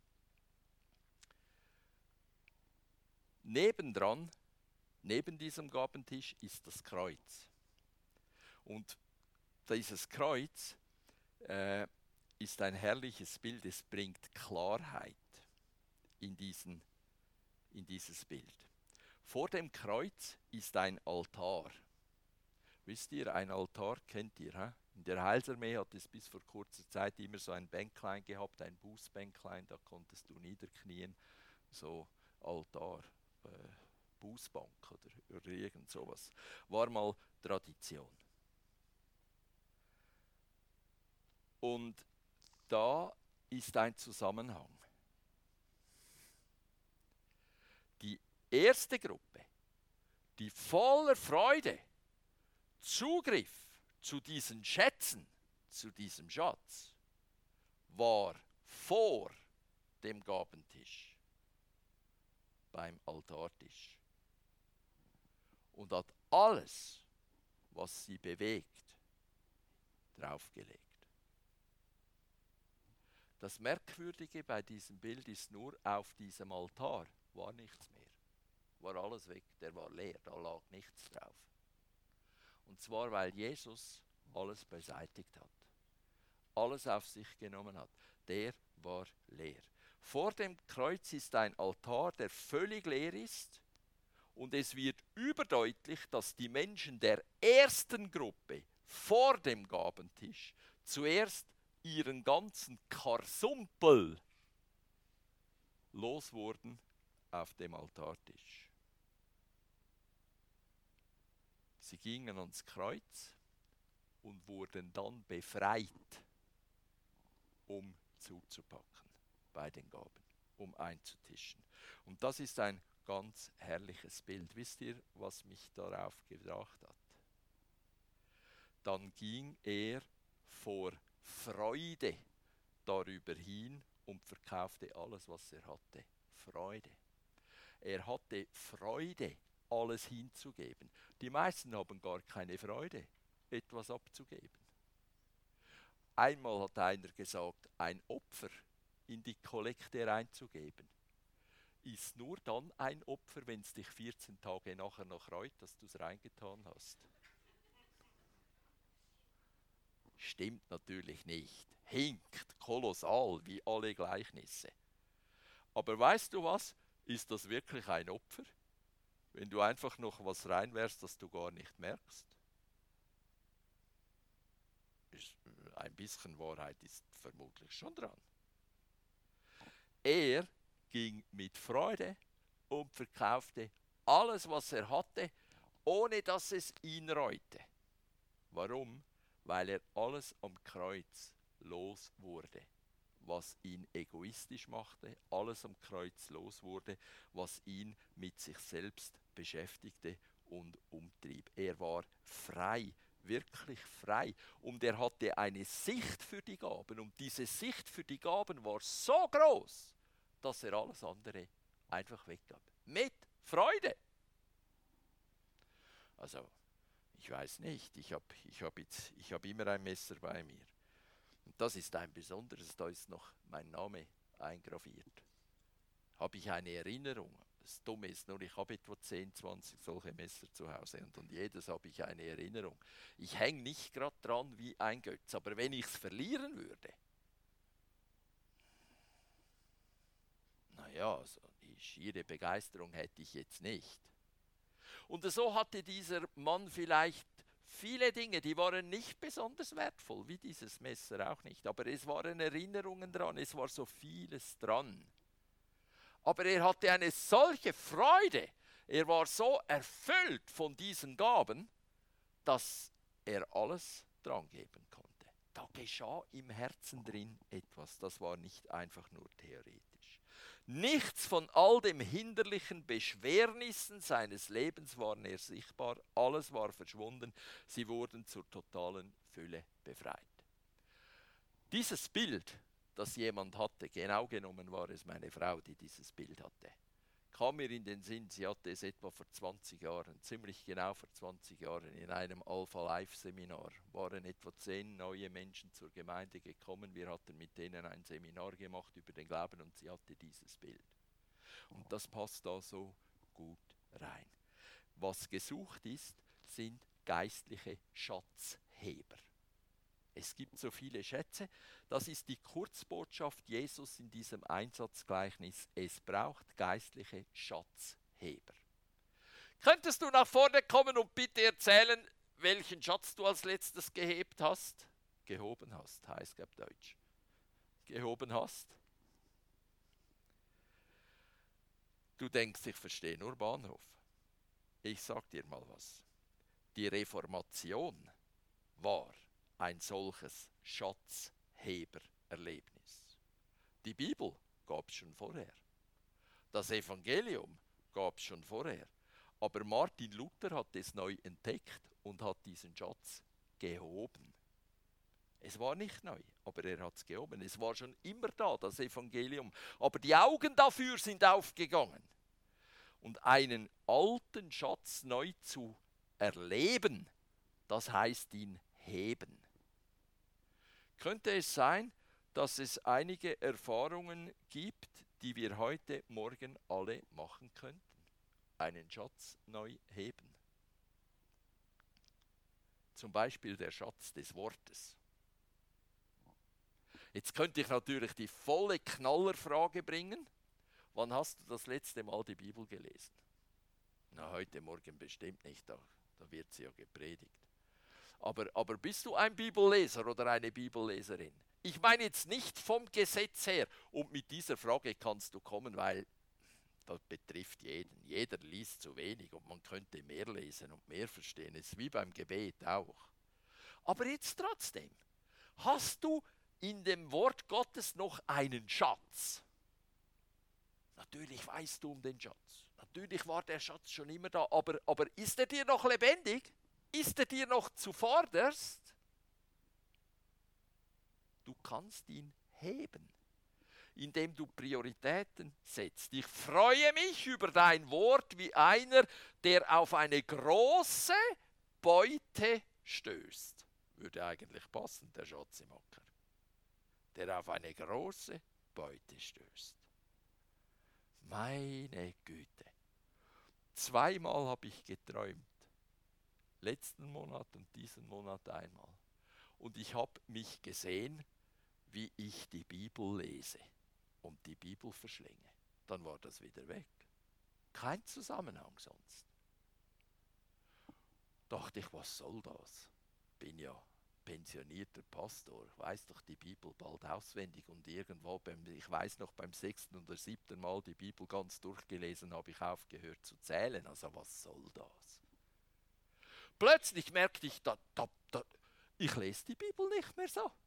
Nebendran, neben diesem Gabentisch ist das Kreuz. Und dieses Kreuz ist ein herrliches Bild, es bringt Klarheit in dieses Bild. Vor dem Kreuz ist ein Altar. Wisst ihr, ein Altar kennt ihr. He? In der Heilsarmee hat es bis vor kurzer Zeit immer so ein Bänklein gehabt, ein Bußbänklein, da konntest du niederknien, so Altar, Bußbank oder irgend sowas. War mal Tradition. Und da ist ein Zusammenhang. Die erste Gruppe, die voller Freude Zugriff zu diesen Schätzen, zu diesem Schatz, war vor dem Gabentisch, beim Altartisch. Und hat alles, was sie bewegt, draufgelegt. Das Merkwürdige bei diesem Bild ist nur, auf diesem Altar war nichts mehr. War alles weg, der war leer, da lag nichts drauf. Und zwar, weil Jesus alles beseitigt hat. Alles auf sich genommen hat. Der war leer. Vor dem Kreuz ist ein Altar, der völlig leer ist. Und es wird überdeutlich, dass die Menschen der ersten Gruppe vor dem Gabentisch zuerst ihren ganzen Karsumpel los wurden auf dem Altartisch. Sie gingen ans Kreuz und wurden dann befreit, um zuzupacken bei den Gaben, um einzutischen. Und das ist ein ganz herrliches Bild. Wisst ihr, was mich darauf gebracht hat? Dann ging er vor Freude darüber hin und verkaufte alles, was er hatte. Freude. Er hatte Freude, alles hinzugeben. Die meisten haben gar keine Freude, etwas abzugeben. Einmal hat einer gesagt, ein Opfer in die Kollekte reinzugeben, ist nur dann ein Opfer, wenn es dich 14 Tage nachher noch reut, dass du es reingetan hast. Stimmt natürlich nicht. Hinkt kolossal wie alle Gleichnisse. Aber weißt du was? Ist das wirklich ein Opfer? Wenn du einfach noch was reinwärst, das du gar nicht merkst? Ein bisschen Wahrheit ist vermutlich schon dran. Er ging mit Freude und verkaufte alles, was er hatte, ohne dass es ihn reute. Warum? Weil er alles am Kreuz los wurde, was ihn egoistisch machte, alles am Kreuz los wurde, was ihn mit sich selbst beschäftigte und umtrieb. Er war frei wirklich frei. Und er hatte eine Sicht für die Gaben. Und diese Sicht für die Gaben war so groß, dass er alles andere einfach weggab. Mit Freude. Also, ich weiß nicht, ich hab immer ein Messer bei mir. Und das ist ein besonderes, da ist noch mein Name eingraviert. Habe ich eine Erinnerung. Das Dumme ist nur, ich habe etwa 10, 20 solche Messer zu Hause und jedes habe ich eine Erinnerung. Ich hänge nicht gerade dran wie ein Götz, aber wenn ich es verlieren würde, naja, also die schiere Begeisterung hätte ich jetzt nicht. Und so hatte dieser Mann vielleicht viele Dinge, die waren nicht besonders wertvoll, wie dieses Messer auch nicht, aber es waren Erinnerungen dran, es war so vieles dran. Aber er hatte eine solche Freude, er war so erfüllt von diesen Gaben, dass er alles dran geben konnte. Da geschah im Herzen drin etwas, das war nicht einfach nur theoretisch. Nichts von all den hinderlichen Beschwernissen seines Lebens waren er sichtbar, alles war verschwunden, sie wurden zur totalen Fülle befreit. Dieses Bild, das jemand hatte, genau genommen war es meine Frau, die dieses Bild hatte, kam mir in den Sinn, sie hatte es etwa vor 20 Jahren, ziemlich genau vor 20 Jahren, in einem Alpha-Life-Seminar, waren etwa 10 neue Menschen zur Gemeinde gekommen, wir hatten mit denen ein Seminar gemacht über den Glauben und sie hatte dieses Bild. Und das passt da so gut rein. Was gesucht ist, sind geistliche Schatzheber. Es gibt so viele Schätze. Das ist die Kurzbotschaft Jesus in diesem Einsatzgleichnis. Es braucht geistliche Schatzheber. Könntest du nach vorne kommen und bitte erzählen, welchen Schatz du als letztes gehebt hast? Gehoben hast, heißt auf Deutsch. Gehoben hast? Du denkst, ich verstehe nur Bahnhof. Ich sag dir mal was. Die Reformation war ein solches Schatzhebererlebnis. Die Bibel gab es schon vorher. Das Evangelium gab es schon vorher. Aber Martin Luther hat es neu entdeckt und hat diesen Schatz gehoben. Es war nicht neu, aber er hat es gehoben. Es war schon immer da, das Evangelium. Aber die Augen dafür sind aufgegangen. Und einen alten Schatz neu zu erleben, das heißt ihn heben. Könnte es sein, dass es einige Erfahrungen gibt, die wir heute Morgen alle machen könnten? Einen Schatz neu heben. Zum Beispiel der Schatz des Wortes. Jetzt könnte ich natürlich die volle Knallerfrage bringen. Wann hast du das letzte Mal die Bibel gelesen? Na, heute Morgen bestimmt nicht, da wird sie ja gepredigt. Aber bist du ein Bibelleser oder eine Bibelleserin? Ich meine jetzt nicht vom Gesetz her. Und mit dieser Frage kannst du kommen, weil das betrifft jeden. Jeder liest zu wenig und man könnte mehr lesen und mehr verstehen. Es ist wie beim Gebet auch. Aber jetzt trotzdem, hast du in dem Wort Gottes noch einen Schatz? Natürlich weißt du um den Schatz. Natürlich war der Schatz schon immer da, aber ist er dir noch lebendig? Ist er dir noch zuvorderst? Du kannst ihn heben, indem du Prioritäten setzt. Ich freue mich über dein Wort wie einer, der auf eine große Beute stößt. Würde eigentlich passen, der Schatz im Acker. Der auf eine große Beute stößt. Meine Güte. 2-mal habe ich geträumt. Letzten Monat und diesen Monat einmal. Und ich habe mich gesehen, wie ich die Bibel lese und die Bibel verschlinge. Dann war das wieder weg. Kein Zusammenhang sonst. Dachte ich, was soll das? Bin ja pensionierter Pastor, weiß doch die Bibel bald auswendig und irgendwo, ich weiß noch, beim 6. oder 7. Mal die Bibel ganz durchgelesen, habe ich aufgehört zu zählen. Also was soll das? Plötzlich merkte ich, ich lese die Bibel nicht mehr so.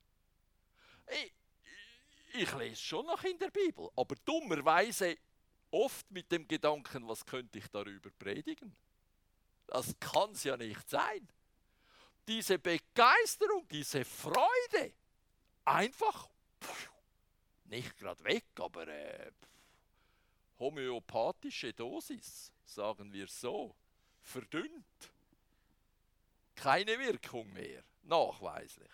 Ich lese schon noch in der Bibel, aber dummerweise oft mit dem Gedanken, was könnte ich darüber predigen? Das kann es ja nicht sein. diese Begeisterung, diese Freude, einfach nicht gerade weg, aber homöopathische Dosis, sagen wir so, verdünnt. Keine Wirkung mehr, nachweislich.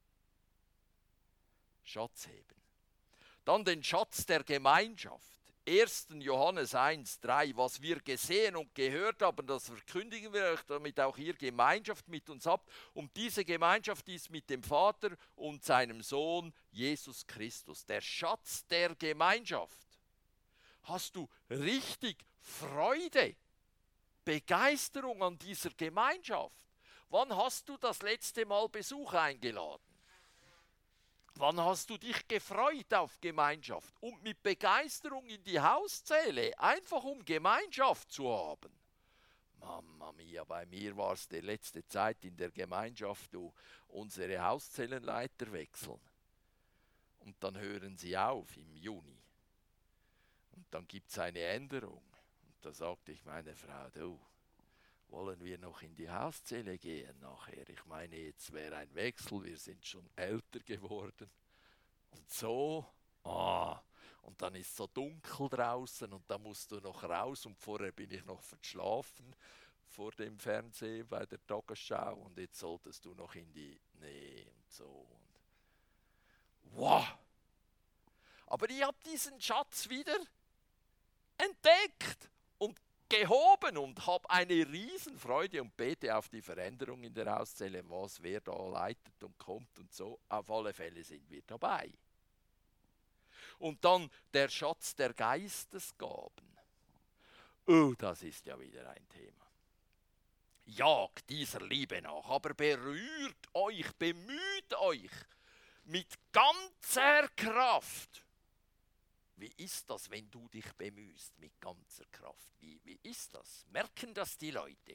Schatz heben. Dann den Schatz der Gemeinschaft. 1. Johannes 1,3, was wir gesehen und gehört haben, das verkündigen wir euch, damit auch ihr Gemeinschaft mit uns habt. Und diese Gemeinschaft ist mit dem Vater und seinem Sohn Jesus Christus. Der Schatz der Gemeinschaft. Hast du richtig Freude, Begeisterung an dieser Gemeinschaft? Wann hast du das letzte Mal Besuch eingeladen? Wann hast du dich gefreut auf Gemeinschaft und mit Begeisterung in die Hauszelle, einfach um Gemeinschaft zu haben? Mama mia, bei mir war es die letzte Zeit in der Gemeinschaft, unsere Hauszellenleiter wechseln. Und dann hören sie auf im Juni. Und dann gibt es eine Änderung. Und da sagte ich meiner Frau, du, wollen wir noch in die Hauszelle gehen nachher? Ich meine, jetzt wäre ein Wechsel, wir sind schon älter geworden. Und so, und dann ist es so dunkel draußen und dann musst du noch raus und vorher bin ich noch verschlafen vor dem Fernsehen bei der Tagesschau und jetzt solltest du noch in die, nee und so. Wow! Aber ich habe diesen Schatz wieder entdeckt und gehoben und habe eine Riesenfreude und bete auf die Veränderung in der Hauszelle, wer da leitet und kommt und so. Auf alle Fälle sind wir dabei. Und dann der Schatz der Geistesgaben. Oh, das ist ja wieder ein Thema. Jagt dieser Liebe nach, aber berührt euch, bemüht euch mit ganzer Kraft. Wie ist das, wenn du dich bemühst mit ganzer Kraft? Wie ist das? Merken das die Leute?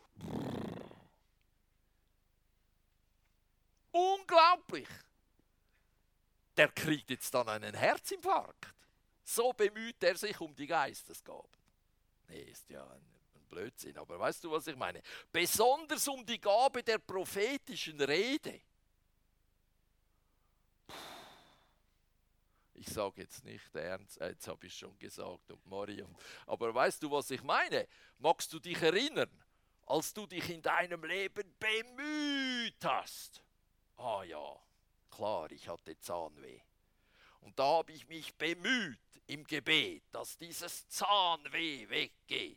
Unglaublich! Der kriegt jetzt dann einen Herzinfarkt. So bemüht er sich um die Geistesgaben. Nee, ist ja ein Blödsinn, aber weißt du, was ich meine? Besonders um die Gabe der prophetischen Rede. Ich sage jetzt nicht ernst, jetzt habe ich schon gesagt und Mariam. Aber weißt du, was ich meine? Magst du dich erinnern, als du dich in deinem Leben bemüht hast? Ah ja, klar, ich hatte Zahnweh. Und da habe ich mich bemüht im Gebet, dass dieses Zahnweh weggeht.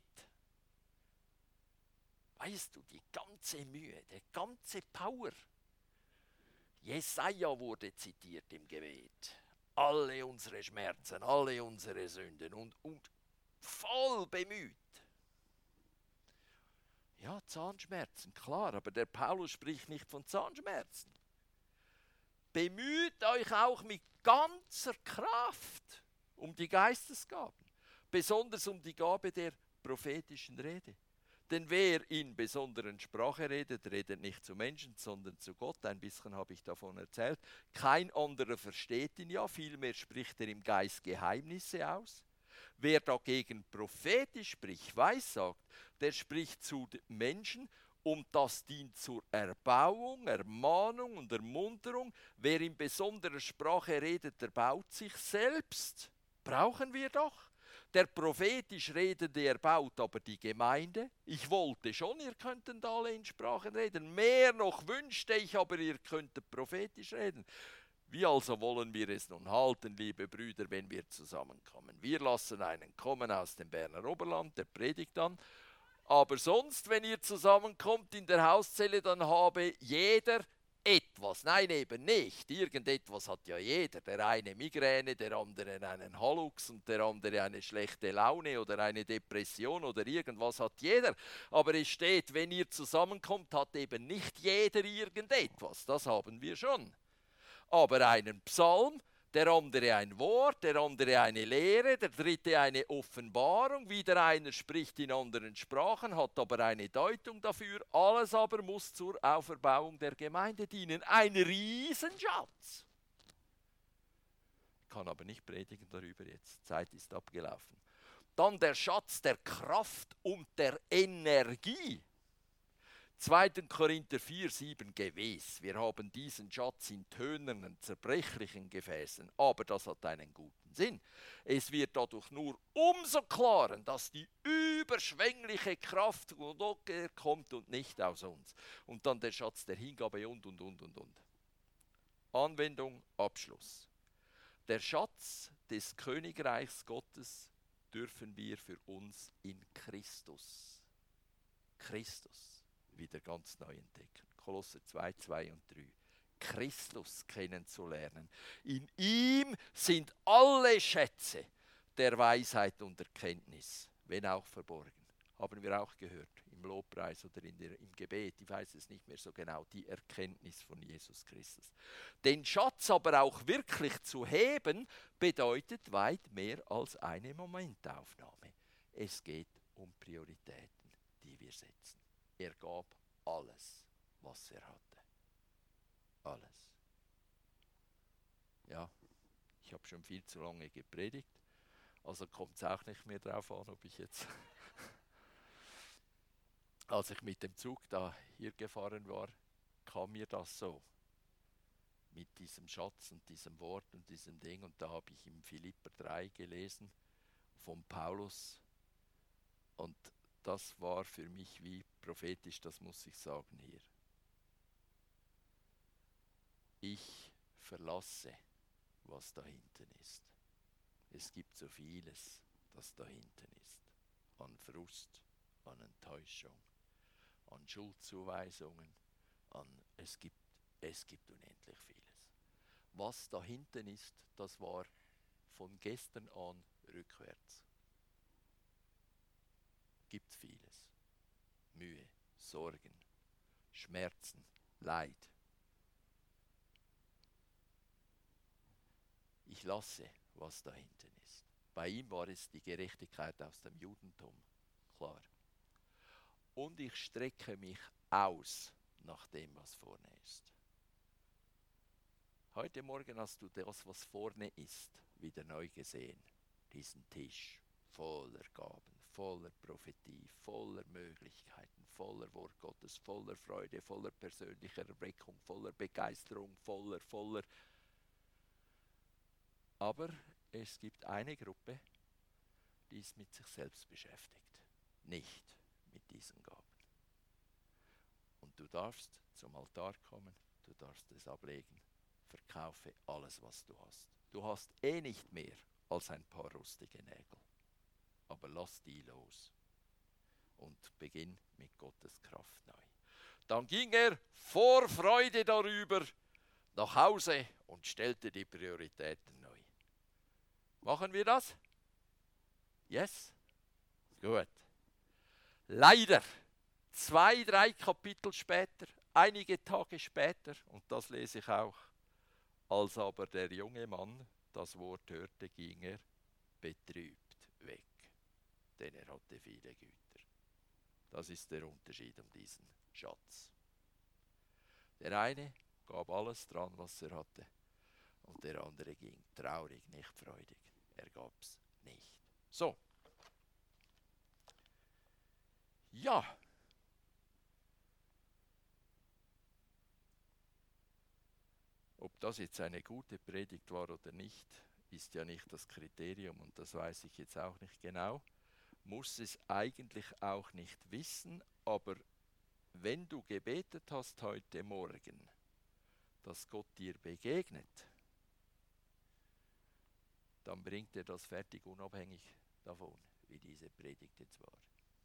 Weißt du, die ganze Mühe, die ganze Power. Jesaja wurde zitiert im Gebet. Alle unsere Schmerzen, alle unsere Sünden und voll bemüht. Ja, Zahnschmerzen, klar, aber der Paulus spricht nicht von Zahnschmerzen. Bemüht euch auch mit ganzer Kraft um die Geistesgaben, besonders um die Gabe der prophetischen Rede. Denn wer in besonderen Sprache redet, redet nicht zu Menschen, sondern zu Gott. Ein bisschen habe ich davon erzählt. Kein anderer versteht ihn ja, vielmehr spricht er im Geist Geheimnisse aus. Wer dagegen prophetisch spricht, weissagt, der spricht zu Menschen und das dient zur Erbauung, Ermahnung und Ermunterung. Wer in besonderer Sprache redet, erbaut sich selbst. Brauchen wir doch. Der prophetisch Redende erbaut aber die Gemeinde. Ich wollte schon, ihr könntet alle in Sprachen reden. Mehr noch wünschte ich, aber ihr könntet prophetisch reden. Wie also wollen wir es nun halten, liebe Brüder, wenn wir zusammenkommen? Wir lassen einen kommen aus dem Berner Oberland, der predigt dann. Aber sonst, wenn ihr zusammenkommt in der Hauszelle, dann habe jeder etwas. Nein, eben nicht. Irgendetwas hat ja jeder. Der eine Migräne, der andere einen Hallux und der andere eine schlechte Laune oder eine Depression oder irgendwas hat jeder. Aber es steht, wenn ihr zusammenkommt, hat eben nicht jeder irgendetwas. Das haben wir schon. Aber einen Psalm, der andere ein Wort, der andere eine Lehre, der dritte eine Offenbarung, wieder einer spricht in anderen Sprachen, hat aber eine Deutung dafür. Alles aber muss zur Auferbauung der Gemeinde dienen. Ein Riesenschatz. Ich kann aber nicht predigen darüber jetzt, Zeit ist abgelaufen. Dann der Schatz der Kraft und der Energie. 2. Korinther 4,7 gewiss, wir haben diesen Schatz in tönernen, zerbrechlichen Gefäßen, aber das hat einen guten Sinn. Es wird dadurch nur umso klarer, dass die überschwängliche Kraft von Gott kommt und nicht aus uns. Und dann der Schatz der Hingabe und. Anwendung, Abschluss. Der Schatz des Königreichs Gottes dürfen wir für uns in Christus wieder ganz neu entdecken. Kolosser 2, 2 und 3. Christus kennenzulernen. In ihm sind alle Schätze der Weisheit und Erkenntnis, wenn auch verborgen. Haben wir auch gehört im Lobpreis oder im Gebet, ich weiß es nicht mehr so genau, die Erkenntnis von Jesus Christus. Den Schatz aber auch wirklich zu heben, bedeutet weit mehr als eine Momentaufnahme. Es geht um Prioritäten, die wir setzen. Er gab alles, was er hatte. Alles. Ja, ich habe schon viel zu lange gepredigt, also kommt es auch nicht mehr drauf an, ob ich jetzt... Als ich mit dem Zug da hier gefahren war, kam mir das so. Mit diesem Schatz und diesem Wort und diesem Ding. Und da habe ich im Philipper 3 gelesen von Paulus. Und das war für mich wie prophetisch, das muss ich sagen hier. Ich verlasse, was da hinten ist. Es gibt so vieles, das da hinten ist. An Frust, an Enttäuschung, an Schuldzuweisungen, es gibt unendlich vieles. Was da hinten ist, das war von gestern an rückwärts. Gibt vieles. Mühe, Sorgen, Schmerzen, Leid. Ich lasse, was da hinten ist. Bei ihm war es die Gerechtigkeit aus dem Judentum, klar. Und ich strecke mich aus nach dem, was vorne ist. Heute Morgen hast du das, was vorne ist, wieder neu gesehen. Diesen Tisch voller Gaben, voller Prophetie, voller Möglichkeiten, voller Wort Gottes, voller Freude, voller persönlicher Erweckung, voller Begeisterung, voller. Aber es gibt eine Gruppe, die ist mit sich selbst beschäftigt, nicht mit diesen Gaben. Und du darfst zum Altar kommen, du darfst es ablegen, verkaufe alles, was du hast. Du hast nicht mehr als ein paar rustige Nägel, aber lass die los und beginn mit Gottes Kraft neu. Dann ging er vor Freude darüber nach Hause und stellte die Prioritäten neu. Machen wir das? Yes? Gut. Leider, 2, 3 Kapitel später, einige Tage später, und das lese ich auch, als aber der junge Mann das Wort hörte, ging er betrübt weg, denn er hatte viele Güter. Das ist der Unterschied um diesen Schatz. Der eine gab alles dran, was er hatte, und der andere ging traurig, nicht freudig. Er gab es nicht. So. Ja. Ob das jetzt eine gute Predigt war oder nicht, ist ja nicht das Kriterium und das weiß ich jetzt auch nicht genau. Muss es eigentlich auch nicht wissen, aber wenn du gebetet hast heute Morgen, dass Gott dir begegnet, dann bringt er das fertig unabhängig davon, wie diese Predigt jetzt war.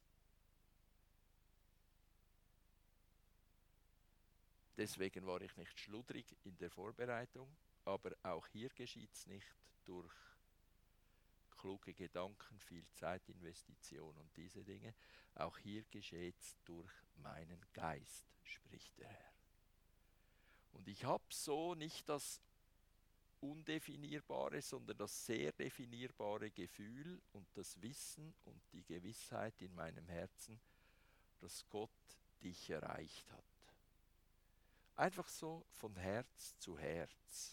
Deswegen war ich nicht schludrig in der Vorbereitung, aber auch hier geschieht es nicht durch kluge Gedanken, viel Zeitinvestition und diese Dinge. Auch hier geschieht es durch meinen Geist, spricht der Herr. Und ich habe so nicht das Undefinierbare, sondern das sehr definierbare Gefühl und das Wissen und die Gewissheit in meinem Herzen, dass Gott dich erreicht hat. Einfach so von Herz zu Herz.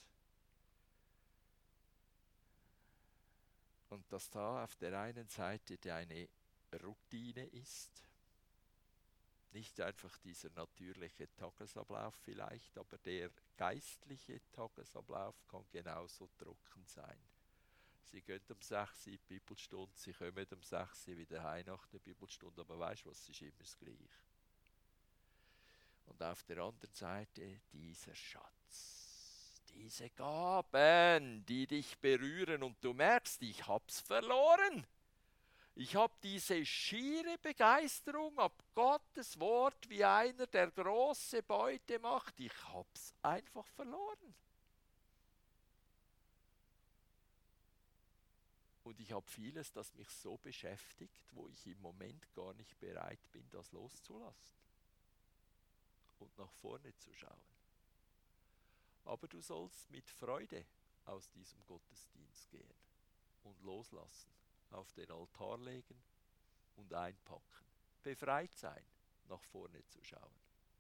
Und dass da auf der einen Seite eine Routine ist, Nicht einfach dieser natürliche Tagesablauf vielleicht, aber der geistliche Tagesablauf kann genauso trocken sein. Sie gehen um 6 Uhr in die Bibelstunde, sie kommen um 6 Uhr wieder heim nach der Bibelstunde, aber weißt du was, es ist immer das Gleiche. Und auf der anderen Seite dieser Schatz, diese Gaben, die dich berühren und du merkst, ich hab's verloren. Ich habe diese schiere Begeisterung ab Gottes Wort wie einer, der große Beute macht. Ich hab's einfach verloren. Und ich habe vieles, das mich so beschäftigt, wo ich im Moment gar nicht bereit bin, das loszulassen und nach vorne zu schauen. Aber du sollst mit Freude aus diesem Gottesdienst gehen und loslassen, auf den Altar legen und einpacken. Befreit sein, nach vorne zu schauen.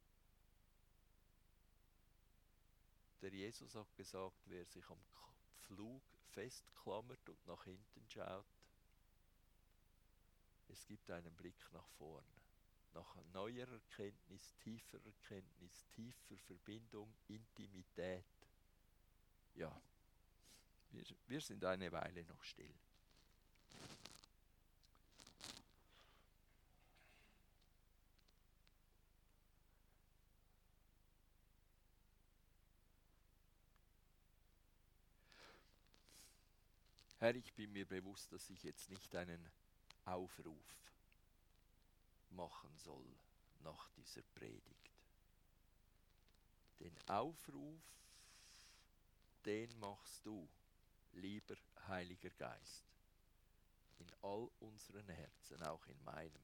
Der Jesus hat gesagt, wer sich am Pflug festklammert und nach hinten schaut, es gibt einen Blick nach vorn. Nach neuer Erkenntnis, tiefer Verbindung, Intimität. Ja, wir sind eine Weile noch still. Herr, ich bin mir bewusst, dass ich jetzt nicht einen Aufruf machen soll nach dieser Predigt. Den Aufruf, den machst du, lieber Heiliger Geist, in all unseren Herzen, auch in meinem.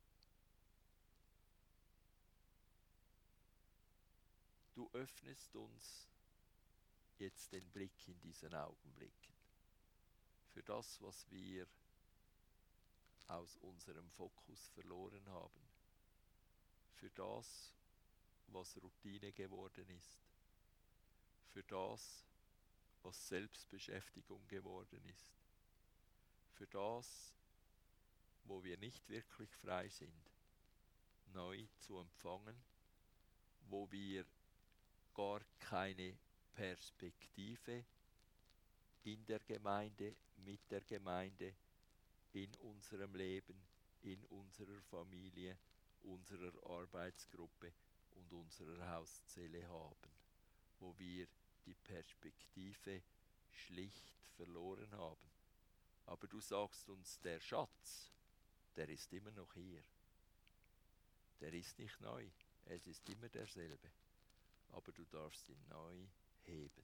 Du öffnest uns jetzt den Blick in diesen Augenblicken für das, was wir aus unserem Fokus verloren haben, für das, was Routine geworden ist, für das, was Selbstbeschäftigung geworden ist, für das, wo wir nicht wirklich frei sind, neu zu empfangen, wo wir gar keine Perspektive in der Gemeinde, mit der Gemeinde, in unserem Leben, in unserer Familie, unserer Arbeitsgruppe und unserer Hauszelle haben, wo wir die Perspektive schlicht verloren haben. Aber du sagst uns, der Schatz, der ist immer noch hier. Der ist nicht neu, es ist immer derselbe. Aber du darfst ihn neu heben.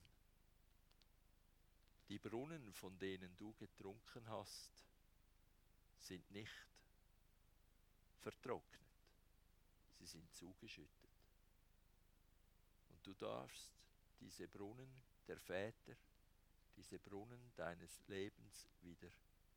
Die Brunnen, von denen du getrunken hast, sind nicht vertrocknet. Sie sind zugeschüttet. Und du darfst diese Brunnen der Väter, diese Brunnen deines Lebens wieder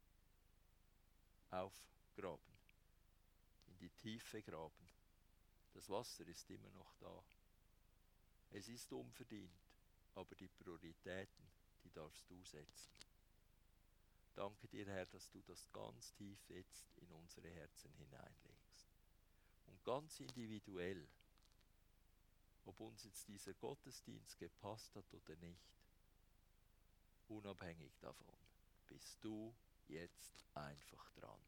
aufgraben, in die Tiefe graben. Das Wasser ist immer noch da. Es ist unverdient, aber die Prioritäten, die darfst du setzen. Danke dir, Herr, dass du das ganz tief jetzt in unsere Herzen hineinlegst. Und ganz individuell, ob uns jetzt dieser Gottesdienst gepasst hat oder nicht, unabhängig davon, bist du jetzt einfach dran.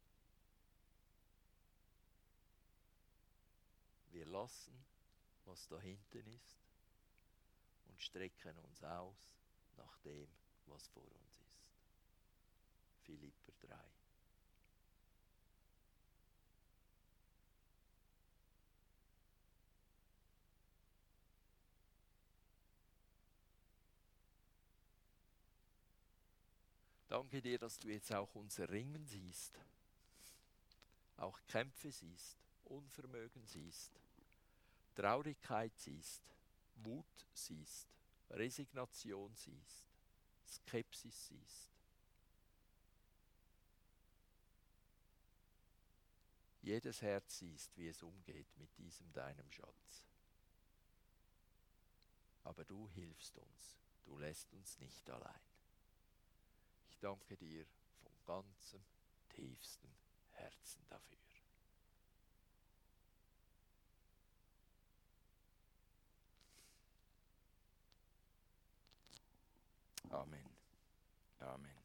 Wir lassen, was da hinten ist, und strecken uns aus nach dem, was vor uns ist. Philipper 3. Danke dir, dass du jetzt auch unser Ringen siehst, auch Kämpfe siehst, Unvermögen siehst, Traurigkeit siehst, Wut siehst, Resignation siehst, Skepsis siehst. Jedes Herz siehst, wie es umgeht mit diesem deinem Schatz. Aber du hilfst uns, du lässt uns nicht allein. Ich danke dir von ganzem, tiefstem Herzen dafür. Amen. Amen.